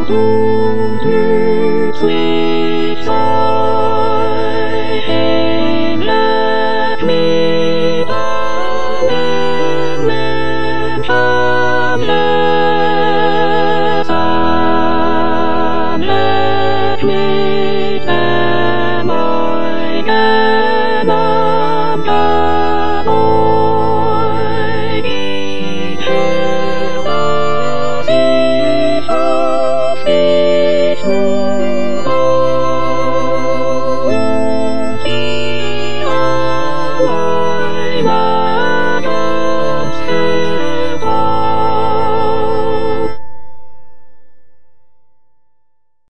Sweet sighing, let me the living come, yes, and let me